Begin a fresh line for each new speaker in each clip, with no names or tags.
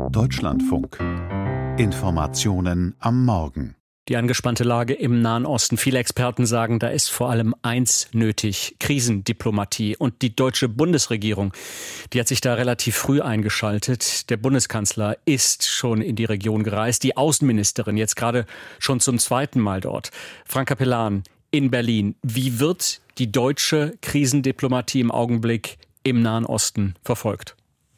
Deutschlandfunk. Informationen am Morgen.
Die angespannte Lage im Nahen Osten. Viele Experten sagen, da ist vor allem eins nötig: Krisendiplomatie. Und die deutsche Bundesregierung, die hat sich da relativ früh eingeschaltet. Der Bundeskanzler ist schon in die Region gereist. Die Außenministerin jetzt gerade schon zum zweiten Mal dort. Frank Capellan in Berlin. Wie wird die deutsche Krisendiplomatie im Augenblick im Nahen Osten verfolgt?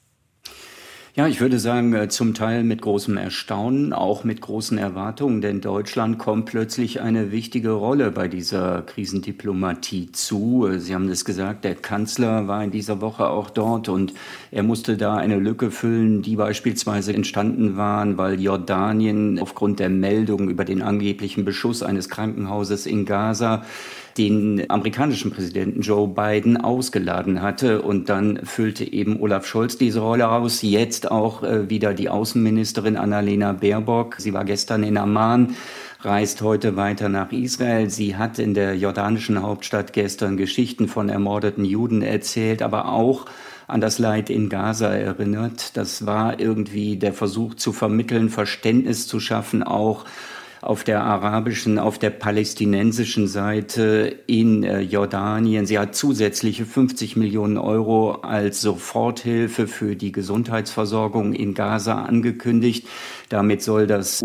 Ja, ich würde sagen, zum Teil mit großem Erstaunen, auch mit großen Erwartungen, denn Deutschland kommt plötzlich eine wichtige Rolle bei dieser Krisendiplomatie zu. Sie haben es gesagt, der Kanzler war in dieser Woche auch dort und er musste da eine Lücke füllen, die beispielsweise entstanden waren, weil Jordanien aufgrund der Meldung über den angeblichen Beschuss eines Krankenhauses in Gaza den amerikanischen Präsidenten Joe Biden ausgeladen hatte. Und dann füllte eben Olaf Scholz diese Rolle aus. Jetzt auch wieder die Außenministerin Annalena Baerbock. Sie war gestern in Amman, reist heute weiter nach Israel. Sie hat in der jordanischen Hauptstadt gestern Geschichten von ermordeten Juden erzählt, aber auch an das Leid in Gaza erinnert. Das war irgendwie der Versuch zu vermitteln, Verständnis zu schaffen, auch auf der arabischen, auf der palästinensischen Seite in Jordanien. Sie hat zusätzliche 50 Millionen Euro als Soforthilfe für die Gesundheitsversorgung in Gaza angekündigt. Damit soll das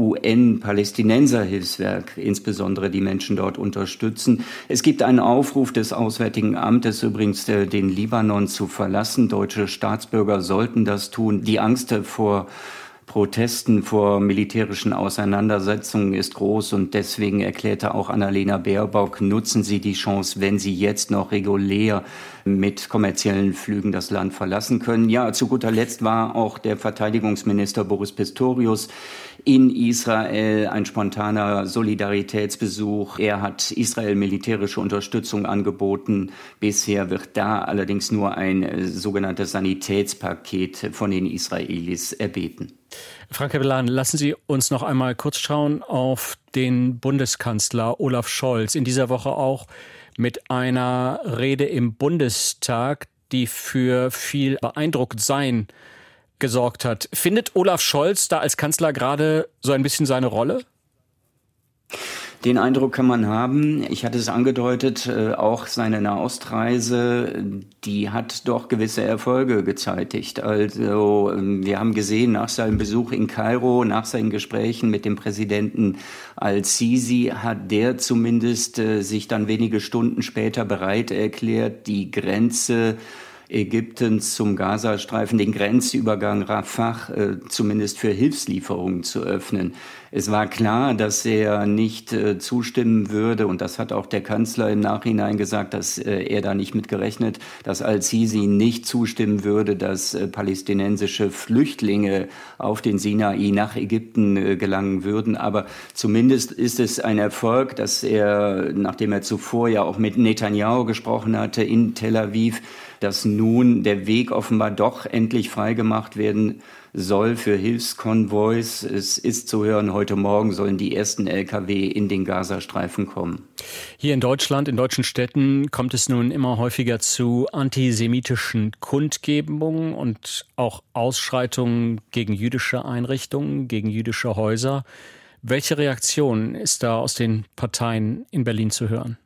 UN-Palästinenser-Hilfswerk insbesondere die Menschen dort unterstützen. Es gibt einen Aufruf des Auswärtigen Amtes, übrigens den Libanon zu verlassen. Deutsche Staatsbürger sollten das tun. Die Angst vor Protesten, vor militärischen Auseinandersetzungen ist groß und deswegen erklärte auch Annalena Baerbock, nutzen Sie die Chance, wenn Sie jetzt noch regulär mit kommerziellen Flügen das Land verlassen können. Ja, zu guter Letzt war auch der Verteidigungsminister Boris Pistorius in Israel, ein spontaner Solidaritätsbesuch. Er hat Israel militärische Unterstützung angeboten. Bisher wird da allerdings nur ein sogenanntes Sanitätspaket von den Israelis erbeten.
Frank Capellan, lassen Sie uns noch einmal kurz schauen auf den Bundeskanzler Olaf Scholz. In dieser Woche auch mit einer Rede im Bundestag, die für viel Beeindrucktsein gesorgt hat. Findet Olaf Scholz da als Kanzler gerade so ein bisschen seine Rolle?
Den Eindruck kann man haben. Ich hatte es angedeutet, auch seine Nahostreise, die hat doch gewisse Erfolge gezeitigt. Also wir haben gesehen, nach seinem Besuch in Kairo, nach seinen Gesprächen mit dem Präsidenten al-Sisi, hat der zumindest sich dann wenige Stunden später bereit erklärt, die Grenze Ägyptens zum Gazastreifen, den Grenzübergang Rafah zumindest für Hilfslieferungen zu öffnen. Es war klar, dass er nicht zustimmen würde, und das hat auch der Kanzler im Nachhinein gesagt, dass er da nicht mit gerechnet, dass al-Sisi nicht zustimmen würde, dass palästinensische Flüchtlinge auf den Sinai nach Ägypten gelangen würden. Aber zumindest ist es ein Erfolg, dass er, nachdem er zuvor ja auch mit Netanyahu gesprochen hatte in Tel Aviv, dass nun der Weg offenbar doch endlich freigemacht werden soll für Hilfskonvois. Es ist zu hören, heute Morgen sollen die ersten Lkw in den Gazastreifen kommen.
Hier in Deutschland, in deutschen Städten, kommt es nun immer häufiger zu antisemitischen Kundgebungen und auch Ausschreitungen gegen jüdische Einrichtungen, gegen jüdische Häuser. Welche Reaktion ist da aus den Parteien in Berlin zu hören?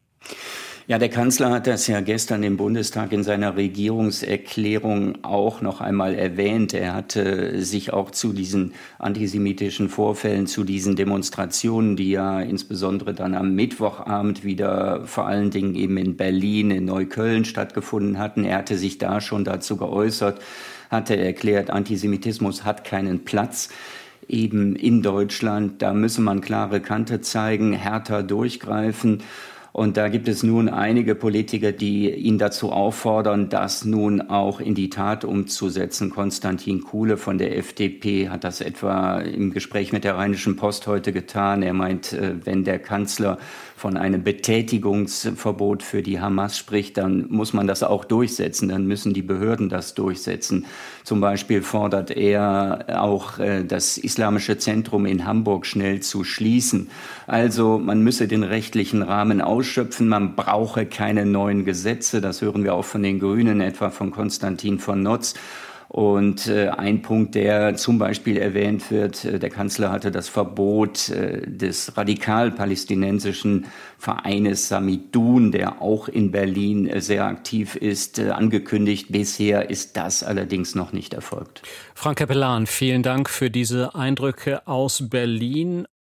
Ja, der Kanzler hat das ja gestern im Bundestag in seiner Regierungserklärung auch noch einmal erwähnt. Er hatte sich auch zu diesen antisemitischen Vorfällen, zu diesen Demonstrationen, die ja insbesondere dann am Mittwochabend wieder vor allen Dingen eben in Berlin, in Neukölln stattgefunden hatten. Er hatte sich da schon dazu geäußert, hatte erklärt, Antisemitismus hat keinen Platz eben in Deutschland. Da müsse man klare Kante zeigen, härter durchgreifen. Und da gibt es nun einige Politiker, die ihn dazu auffordern, das nun auch in die Tat umzusetzen. Konstantin Kuhle von der FDP hat das etwa im Gespräch mit der Rheinischen Post heute getan. Er meint, wenn der Kanzler von einem Betätigungsverbot für die Hamas spricht, dann muss man das auch durchsetzen. Dann müssen die Behörden das durchsetzen. Zum Beispiel fordert er auch, das Islamische Zentrum in Hamburg schnell zu schließen. Also man müsse den rechtlichen Rahmen ausschöpfen. Man brauche keine neuen Gesetze. Das hören wir auch von den Grünen, etwa von Konstantin von Notz. Und ein Punkt, der zum Beispiel erwähnt wird, der Kanzler hatte das Verbot des radikal-palästinensischen Vereines Samidun, der auch in Berlin sehr aktiv ist, angekündigt. Bisher ist das allerdings noch nicht erfolgt.
Frank Capellan, vielen Dank für diese Eindrücke aus Berlin.